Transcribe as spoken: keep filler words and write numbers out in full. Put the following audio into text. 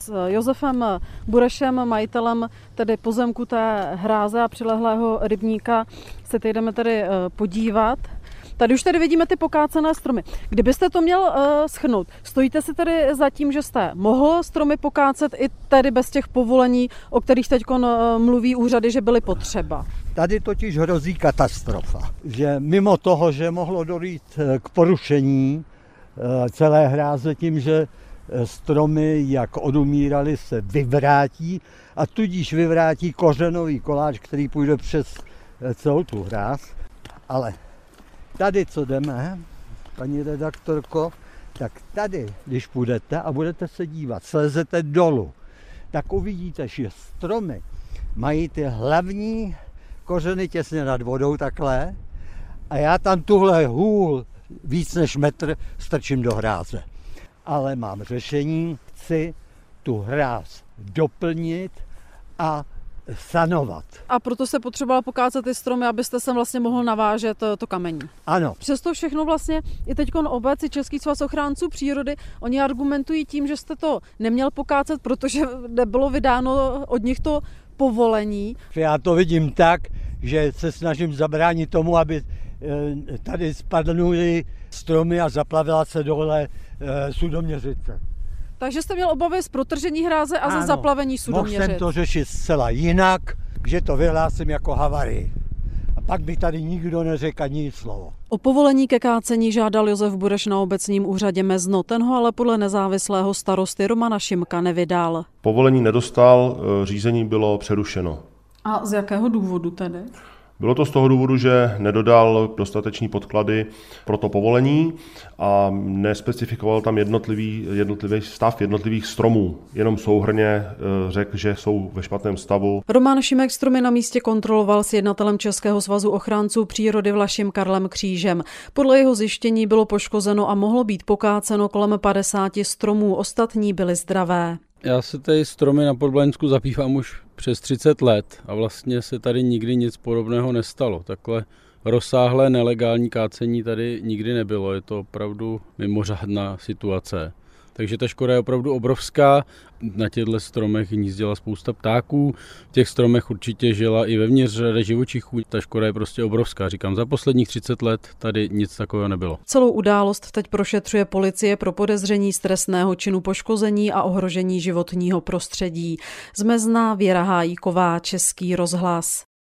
S Josefem Burešem, majitelem tedy pozemku té hráze a přilehlého rybníka, se teď jdeme tedy podívat. Tady už tady vidíme ty pokácené stromy. Kdybyste to měl uh, shrnout, stojíte si tedy za tím, že jste mohl stromy pokácet i tedy bez těch povolení, o kterých teď uh, mluví úřady, že byly potřeba? Tady totiž hrozí katastrofa, že mimo toho, že mohlo dojít k porušení uh, celé hráze tím, že stromy, jak odumíraly, se vyvrátí a tudíž vyvrátí kořenový koláč, který půjde přes celou tu hráz. Ale tady, co jdeme, paní redaktorko, tak tady, když půjdete a budete se dívat, slezete dolů, tak uvidíte, že stromy mají ty hlavní kořeny těsně nad vodou takhle a já tam tuhle hůl víc než metr strčím do hráze. Ale mám řešení, chci tu hráz doplnit a sanovat. A proto se potřeboval pokácet ty stromy, abyste sem vlastně mohl navážet to kamení. Ano. Přesto všechno vlastně i teďkon obec, i Český svaz ochránců přírody, oni argumentují tím, že jste to neměl pokácet, protože nebylo vydáno od nich to povolení. Já to vidím tak, že se snažím zabránit tomu, aby tady spadnuly stromy a zaplavila se dole Sudoměřice. Takže jste měl obavy z protržení hráze a ano, ze zaplavení Sudoměřic. Mohl jsem to řešit zcela jinak, že to vyhlásím jako havarii. A pak by tady nikdo neřekl ani slovo. O povolení ke kácení žádal Josef Bureš na obecním úřadě Mezno, ten ho ale podle nezávislého starosty Romana Šimka nevydal. Povolení nedostal, řízení bylo přerušeno. A z jakého důvodu tedy? Bylo to z toho důvodu, že nedodal dostateční podklady pro to povolení a nespecifikoval tam jednotlivý, jednotlivý stav jednotlivých stromů. Jenom souhrnně řekl, že jsou ve špatném stavu. Roman Šimek stromy na místě kontroloval s jednatelem Českého svazu ochránců přírody Vlašim Karlem Křížem. Podle jeho zjištění bylo poškozeno a mohlo být pokáceno kolem padesáti stromů, ostatní byly zdravé. Já se tady stromy na Podblaňsku zabývám už přes třicet let a vlastně se tady nikdy nic podobného nestalo. Takhle rozsáhlé nelegální kácení tady nikdy nebylo, je to opravdu mimořádná situace. Takže ta škoda je opravdu obrovská. Na těchto stromech hnízdila spousta ptáků, v těch stromech určitě žila i vevnitř řada živočichů. Ta škoda je prostě obrovská. Říkám, za posledních třicet let tady nic takového nebylo. Celou událost teď prošetřuje policie pro podezření z trestného činu poškození a ohrožení životního prostředí. Z Mezna Věra Hájíková, Český rozhlas.